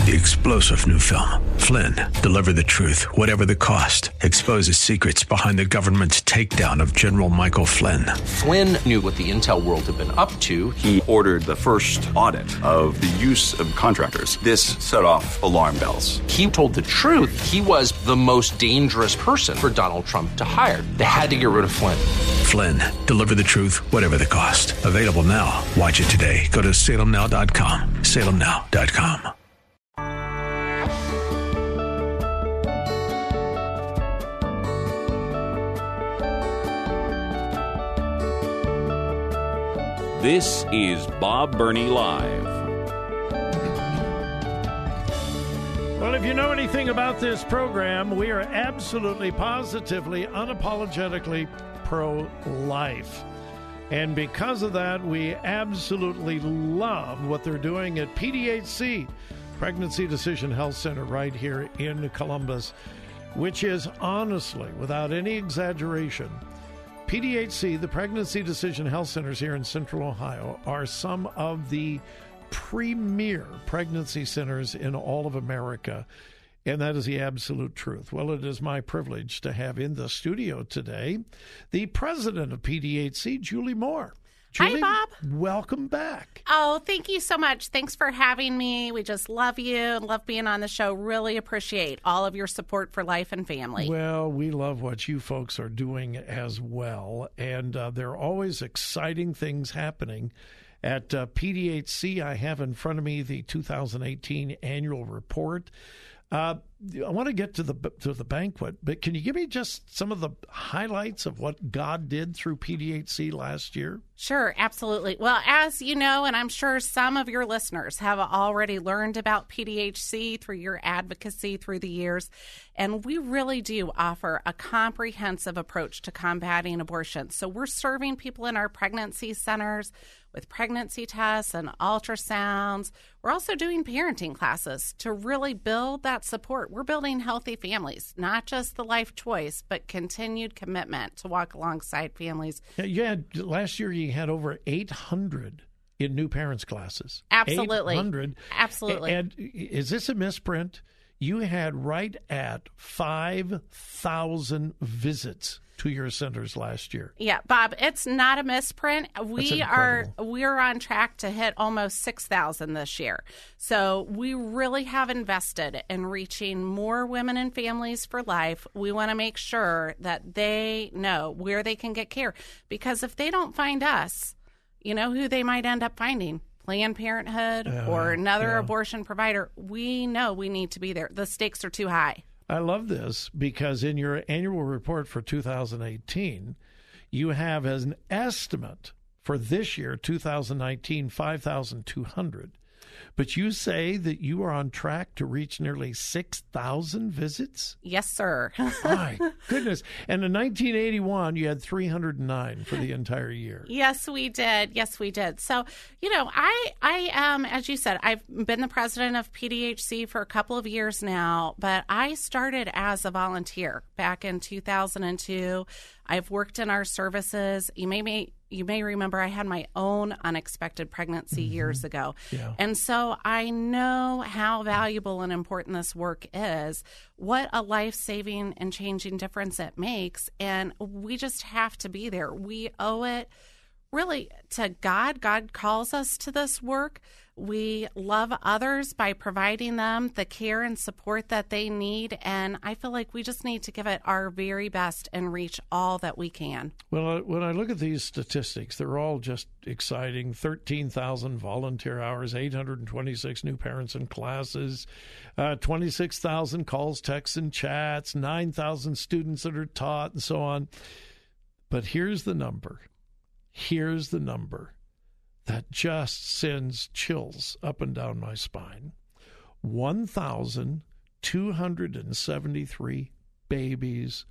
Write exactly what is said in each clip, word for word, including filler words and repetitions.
The explosive new film, Flynn, deliver the truth, whatever the cost, exposes secrets behind the government's takedown of General Michael Flynn. Flynn knew what the intel world had been up to. He ordered the first audit of the use of contractors. This set off alarm bells. He told the truth. He was the most dangerous person for Donald Trump to hire. They had to get rid of Flynn. Flynn, deliver the truth, whatever the cost. Available now. Watch it today. Go to salem now dot com. salem now dot com. This is Bob Burney Live. Well, if you know anything about this program, we are absolutely, positively, unapologetically pro-life. And because of that, we absolutely love what they're doing at P D H C, Pregnancy Decision Health Center, right here in Columbus, which is honestly, without any exaggeration, P D H C, the Pregnancy Decision Health Centers here in Central Ohio, are some of the premier pregnancy centers in all of America. And that is the absolute truth. Well, it is my privilege to have in the studio today the president of P D H C, Julie Moore. Julie, hi, Bob. Welcome back. Oh, thank you so much. Thanks for having me. We just love you and love being on the show. Really appreciate all of your support for life and family. Well, we love what you folks are doing as well. And uh, there are always exciting things happening at uh, P D H C. I have in front of me the two thousand eighteen annual report. Uh, I want to get to the to the banquet, but can you give me just some of the highlights of what God did through P D H C last year? Sure, absolutely. Well, as you know, and I'm sure some of your listeners have already learned about P D H C through your advocacy through the years, and we really do offer a comprehensive approach to combating abortion. So we're serving people in our pregnancy centers with pregnancy tests and ultrasounds. We're also doing parenting classes to really build that support. We're building healthy families, not just the life choice, but continued commitment to walk alongside families. Yeah, you had, last year you had over eight hundred in new parents classes. Absolutely. eight hundred. Absolutely. And is this a misprint? You had right at five thousand visits to your centers last year. Yeah, Bob, it's not a misprint. We are we're on track to hit almost six thousand this year. So we really have invested in reaching more women and families for life. We want to make sure that they know where they can get care, because if they don't find us, you know who they might end up finding? Planned Parenthood uh, or another yeah. abortion provider. We know we need to be there. The stakes are too high. I love this because in your annual report for two thousand eighteen, you have as an estimate for this year, two thousand nineteen, five thousand two hundred. But you say that you are on track to reach nearly six thousand visits? Yes, sir. My goodness. And in nineteen eighty-one, you had three hundred nine for the entire year. Yes, we did. Yes, we did. So, you know, I, I um, as you said, I've been the president of P D H C for a couple of years now, but I started as a volunteer back in two thousand two. I've worked in our services. You may, may you may remember I had my own unexpected pregnancy mm-hmm. years ago. Yeah. And so I know how valuable and important this work is, what a life-saving and changing difference it makes. And we just have to be there. We owe it really to God. God calls us to this work. We love others by providing them the care and support that they need. And I feel like we just need to give it our very best and reach all that we can. Well, when I look at these statistics, they're all just exciting. thirteen thousand volunteer hours, eight hundred twenty-six new parents in classes, uh, twenty-six thousand calls, texts, and chats, nine thousand students that are taught, and so on. But here's the number. Here's the number that just sends chills up and down my spine. one thousand two hundred seventy-three babies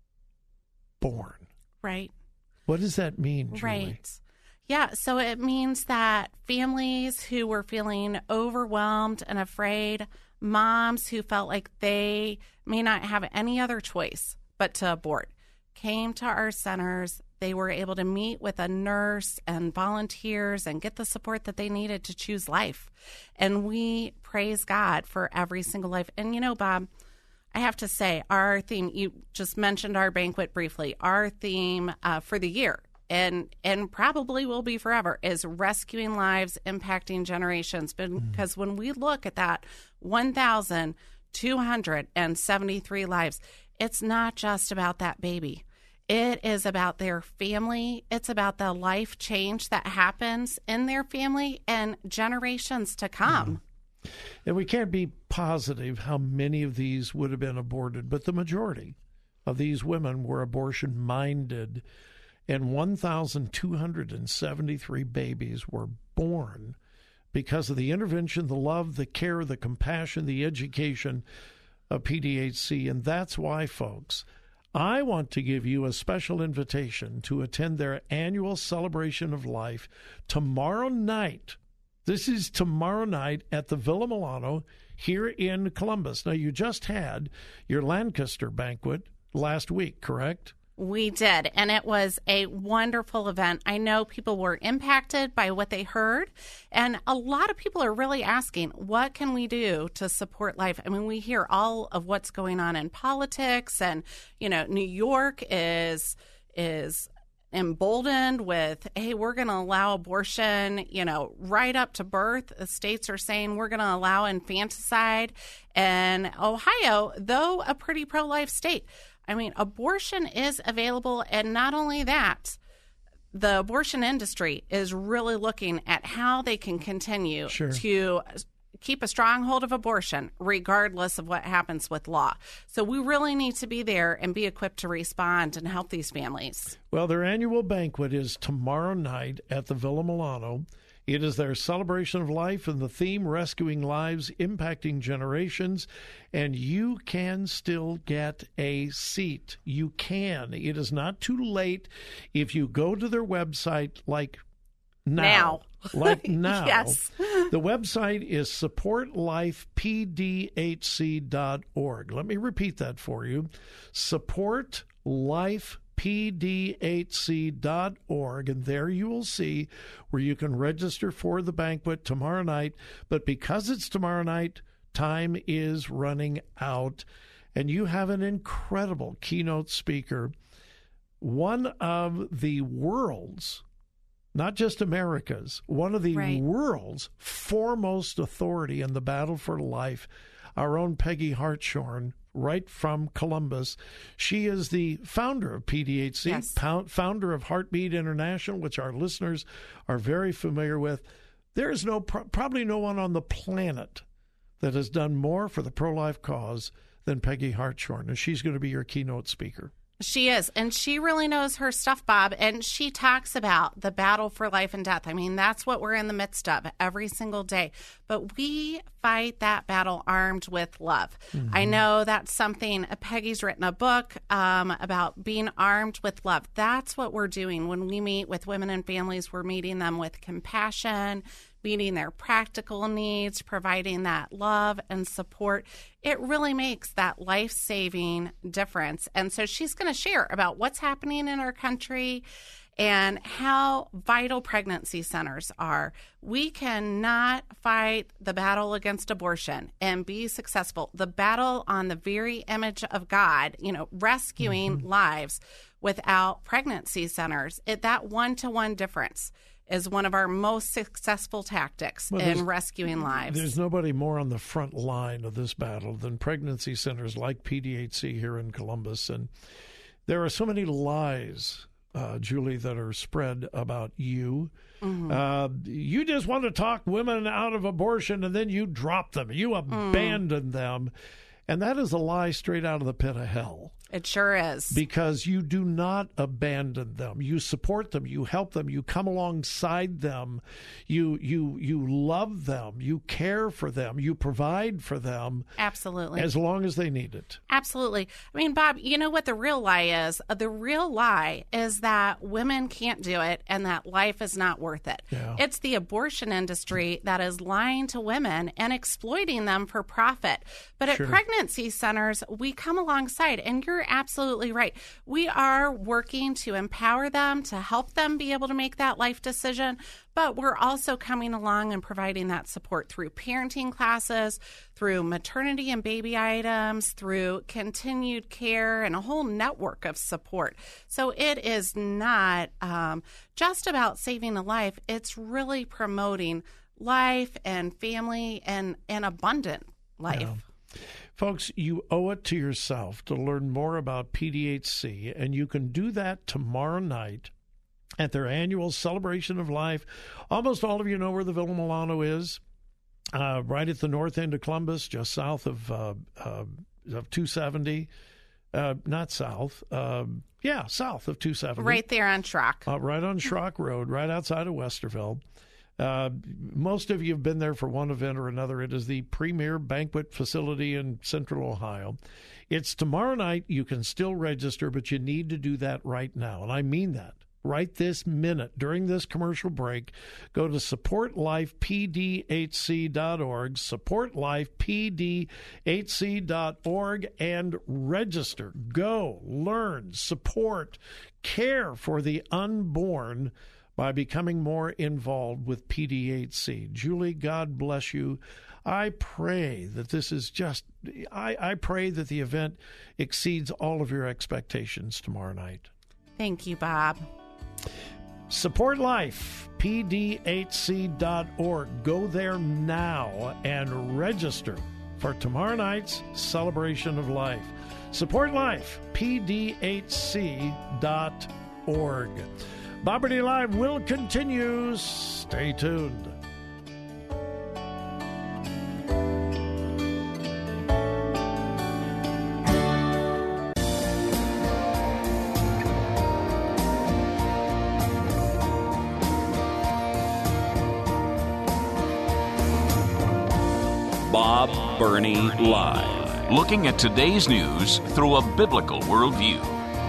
born. Right. What does that mean, Julie? Right. Yeah, so it means that families who were feeling overwhelmed and afraid, moms who felt like they may not have any other choice but to abort, came to our centers. they were able to meet with a nurse and volunteers and get the support that they needed to choose life. And we praise God for every single life. And, you know, Bob, I have to say, our theme, you just mentioned our banquet briefly, our theme uh, for the year, and and probably will be forever, is rescuing lives, impacting generations. Because mm. when we look at that one thousand two hundred seventy-three lives, it's not just about that baby. It is about their family. It's about the life change that happens in their family and generations to come. Mm. And we can't be positive how many of these would have been aborted, but the majority of these women were abortion-minded, and one thousand two hundred seventy-three babies were born because of the intervention, the love, the care, the compassion, the education of P D H C. And that's why, folks, I want to give you a special invitation to attend their annual celebration of life tomorrow night. This is tomorrow night at the Villa Milano here in Columbus. Now, you just had your Lancaster banquet last week, correct? We did, and it was a wonderful event. I know people were impacted by what they heard, and a lot of people are really asking, what can we do to support life? I mean, we hear all of what's going on in politics, and, you know, New York is is emboldened with, hey, we're going to allow abortion, you know, right up to birth. The states are saying we're going to allow infanticide, and Ohio, though a pretty pro-life state, I mean, abortion is available, and not only that, the abortion industry is really looking at how they can continue sure. to keep a strong hold of abortion regardless of what happens with law. So we really need to be there and be equipped to respond and help these families. Well, their annual banquet is tomorrow night at the Villa Milano. It is their celebration of life, and the theme, Rescuing Lives, Impacting Generations. And you can still get a seat. You can. It is not too late if you go to their website like now. Now. Like now. Yes. The website is support life p d h c dot org. Let me repeat that for you. support life p d h c dot org, and there you will see where you can register for the banquet tomorrow night. But because it's tomorrow night, time is running out, and you have an incredible keynote speaker, one of the world's, not just America's, one of the right. world's foremost authority in the battle for life, our own Peggy Hartshorn, right from Columbus. She is the founder of P D H C, yes. founder of Heartbeat International, which our listeners are very familiar with. There is no probably no one on the planet that has done more for the pro-life cause than Peggy Hartshorn, and she's going to be your keynote speaker. She is, and she really knows her stuff, Bob, and she talks about the battle for life and death. I mean, that's what we're in the midst of every single day, but we fight that battle armed with love. Mm-hmm. I know that's something, Peggy's written a book um, about being armed with love. That's what we're doing when we meet with women and families. We're meeting them with compassion, meeting their practical needs, providing that love and support. It really makes that life-saving difference. And so she's going to share about what's happening in our country and how vital pregnancy centers are. We cannot fight the battle against abortion and be successful. The battle on the very image of God, you know, rescuing mm-hmm. lives without pregnancy centers. It, that one-to-one difference is one of our most successful tactics well, in rescuing lives. There's nobody more on the front line of this battle than pregnancy centers like P D H C here in Columbus. And there are so many lies, uh, Julie, that are spread about you. Mm-hmm. Uh, you just want to talk women out of abortion, and then you drop them. You abandon mm. them. And that is a lie straight out of the pit of hell. It sure is. Because you do not abandon them. You support them. You help them. You come alongside them. You you you love them. You care for them. You provide for them. Absolutely. As long as they need it. Absolutely. I mean, Bob, you know what the real lie is? The real lie is that women can't do it and that life is not worth it. Yeah. It's the abortion industry that is lying to women and exploiting them for profit. But at sure. pregnancy centers, we come alongside, and you're you're absolutely right. We are working to empower them, to help them be able to make that life decision, but we're also coming along and providing that support through parenting classes, through maternity and baby items, through continued care, and a whole network of support. So it is not um, just about saving a life. It's really promoting life and family and an abundant life. Yeah. Folks, you owe it to yourself to learn more about P D H C, and you can do that tomorrow night at their annual Celebration of Life. Almost all of you know where the Villa Milano is, uh, right at the north end of Columbus, just south of uh, uh, of two seventy. Uh, not south. Uh, yeah, south of two seventy. Right there on Schrock. Uh, right on Schrock Road, right outside of Westerville. Uh, most of you have been there for one event or another. It is the premier banquet facility in Central Ohio. It's tomorrow night. You can still register, but you need to do that right now. And I mean that. Right this minute, during this commercial break, go to support life p d h c dot org, support life p d h c dot org, and register. Go, learn, support, care for the unborn by becoming more involved with P D H C. Julie, God bless you. I pray that this is just, I, I pray that the event exceeds all of your expectations tomorrow night. Thank you, Bob. Support Life, p d h c dot org. Go there now and register for tomorrow night's Celebration of Life. Support Life, p d h c dot org. Bob Burney Live will continue. Stay tuned. Bob Burney Live. Looking at today's news through a biblical worldview.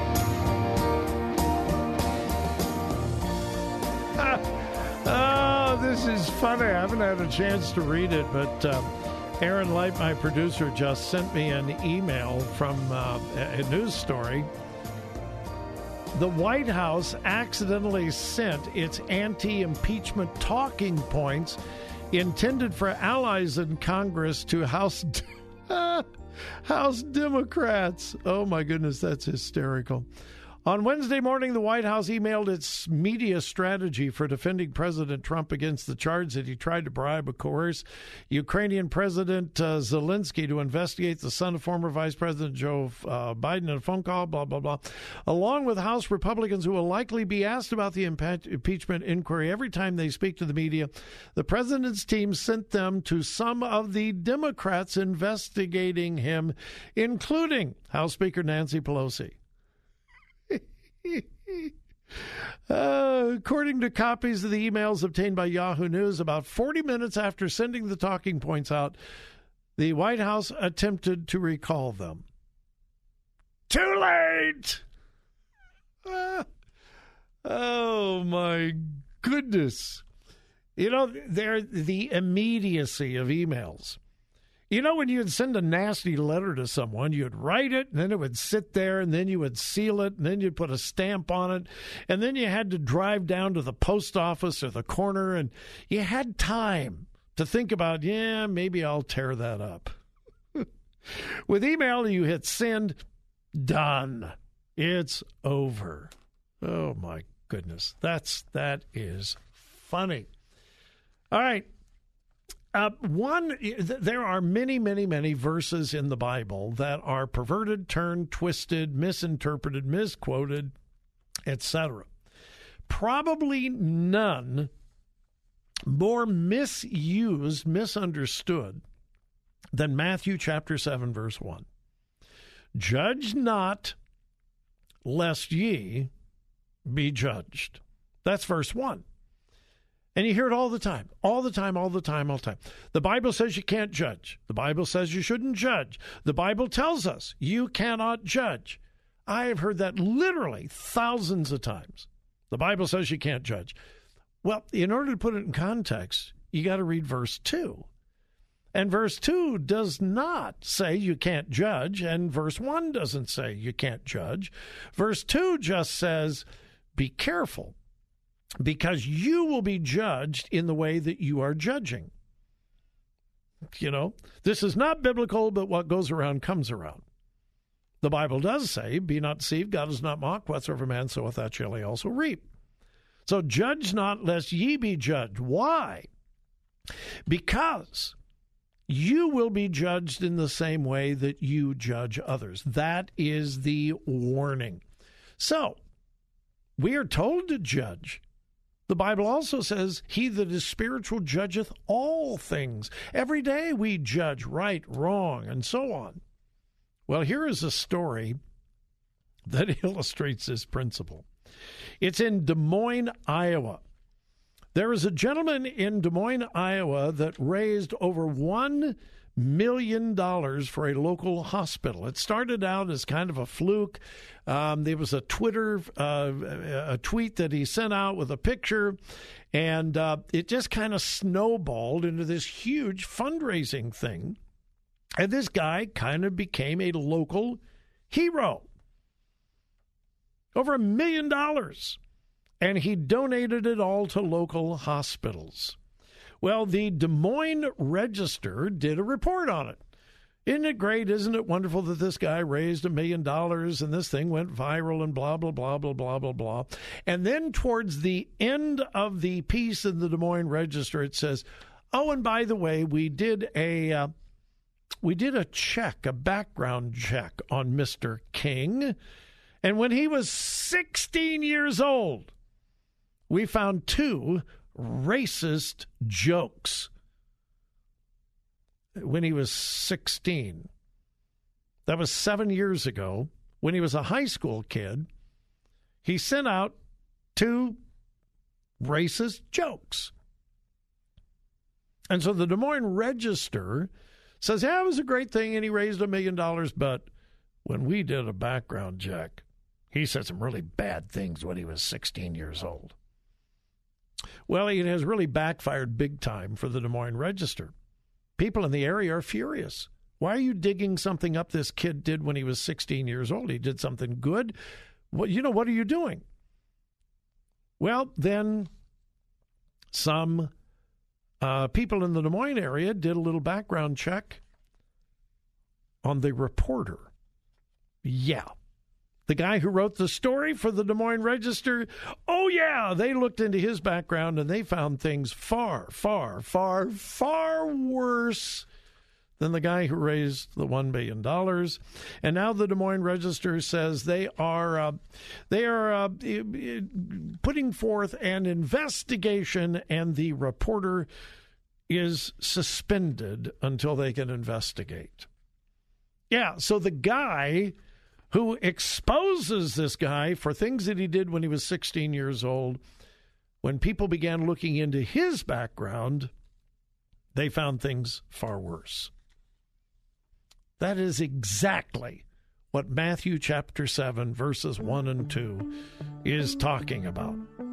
Oh, this is funny. I haven't had a chance to read it, but uh, Aaron Light, my producer, just sent me an email from uh, a news story. The White House accidentally sent its anti-impeachment talking points intended for allies in Congress to House House Democrats. Oh, my goodness, that's hysterical. On Wednesday morning, the White House emailed its media strategy for defending President Trump against the charge that he tried to bribe or coerce Ukrainian President uh, Zelensky to investigate the son of former Vice President Joe uh, Biden in a phone call, blah, blah, blah, along with House Republicans who will likely be asked about the impe- impeachment inquiry every time they speak to the media. The president's team sent them to some of the Democrats investigating him, including House Speaker Nancy Pelosi. Uh, according to copies of the emails obtained by Yahoo News, about forty minutes after sending the talking points out, the White House attempted to recall them. Too late! Uh, oh, my goodness. You know, they're the immediacy of emails. You know, when you'd send a nasty letter to someone, you'd write it, and then it would sit there, and then you would seal it, and then you'd put a stamp on it, and then you had to drive down to the post office or the corner, and you had time to think about, yeah, maybe I'll tear that up. With email, you hit send, done. It's over. Oh, my goodness. That's, that is funny. All right. Uh, one, there are many, many, many verses in the Bible that are perverted, turned, twisted, misinterpreted, misquoted, et cetera. Probably none more misused, misunderstood than Matthew chapter seven, verse one. Judge not, lest ye be judged. That's verse one. And you hear it all the time, all the time, all the time, all the time. The Bible says you can't judge. The Bible says you shouldn't judge. The Bible tells us you cannot judge. I have heard that literally thousands of times. The Bible says you can't judge. Well, in order to put it in context, you got to read verse two. And verse two does not say you can't judge, and verse one doesn't say you can't judge. Verse two just says, be careful, because you will be judged in the way that you are judging. You know, this is not biblical, but what goes around comes around. The Bible does say, be not deceived, God is not mocked, whatsoever man soweth, that shall he also reap. So judge not, lest ye be judged. Why? Because you will be judged in the same way that you judge others. That is the warning. So, we are told to judge. The Bible also says, he that is spiritual judgeth all things. Every day we judge right, wrong, and so on. Well, here is a story that illustrates this principle. It's in Des Moines, Iowa. There is a gentleman in Des Moines, Iowa, that raised over one million dollars for a local hospital. It started out as kind of a fluke. Um, there was a Twitter, uh, a tweet that he sent out with a picture, and uh, it just kind of snowballed into this huge fundraising thing. And this guy kind of became a local hero. Over a million dollars. And he donated it all to local hospitals. Well, the Des Moines Register did a report on it. Isn't it great? Isn't it wonderful that this guy raised a million dollars and this thing went viral and blah, blah, blah, blah, blah, blah, blah. And then towards the end of the piece in the Des Moines Register, it says, oh, and by the way, we did a... Uh, We did a check, a background check on Mister King, and when he was sixteen years old, we found two racist jokes. When he was sixteen. That was seven years ago. When he was a high school kid, he sent out two racist jokes. And so the Des Moines Register says, yeah, it was a great thing, and he raised a million dollars, but when we did a background check, he said some really bad things when he was sixteen years old. Well, it has really backfired big time for the Des Moines Register. People in the area are furious. Why are you digging something up this kid did when he was sixteen years old? He did something good. Well, you know, what are you doing? Well, then some Uh, people in the Des Moines area did a little background check on the reporter. Yeah. The guy who wrote the story for the Des Moines Register, oh, yeah, they looked into his background and they found things far, far, far, far worse than the guy who raised the one billion dollars. And now the Des Moines Register says they are uh, they are uh, putting forth an investigation, and the reporter is suspended until they can investigate. Yeah, so the guy who exposes this guy for things that he did when he was sixteen years old, when people began looking into his background, they found things far worse. That is exactly what Matthew chapter seven, verses one and two is talking about.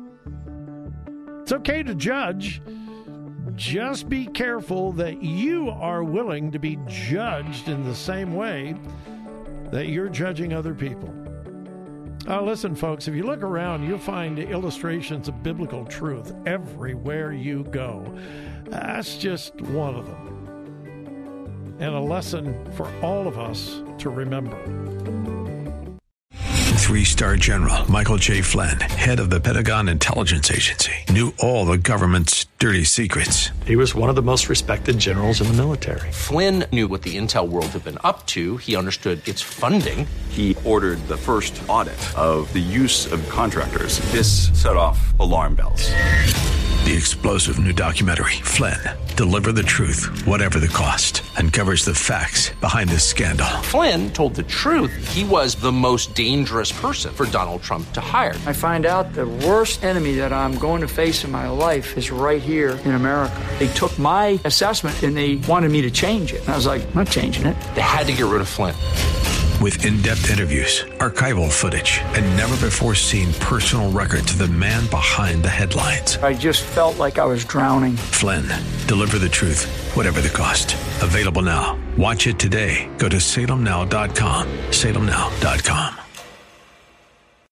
It's okay to judge. Just be careful that you are willing to be judged in the same way that you're judging other people. Uh, listen, folks, if you look around, you'll find illustrations of biblical truth everywhere you go. That's just one of them. And a lesson for all of us to remember. Three-star General Michael J. Flynn, head of the Pentagon Intelligence Agency, knew all the government's dirty secrets. He was one of the most respected generals in the military. Flynn knew what the intel world had been up to. He understood its funding. He ordered the first audit of the use of contractors. This set off alarm bells. The explosive new documentary, Flynn, Deliver the Truth, Whatever the Cost, uncovers the facts behind this scandal. Flynn told the truth. He was the most dangerous person for Donald Trump to hire. I find out the worst enemy that I'm going to face in my life is right here in America. They took my assessment and they wanted me to change it. And I was like, I'm not changing it. They had to get rid of Flynn. with in-depth interviews, archival footage, and never-before-seen personal records of the man behind the headlines. I just felt like I was drowning. Flynn, deliver the truth, whatever the cost. Available now. Watch it today. Go to salem now dot com. salem now dot com.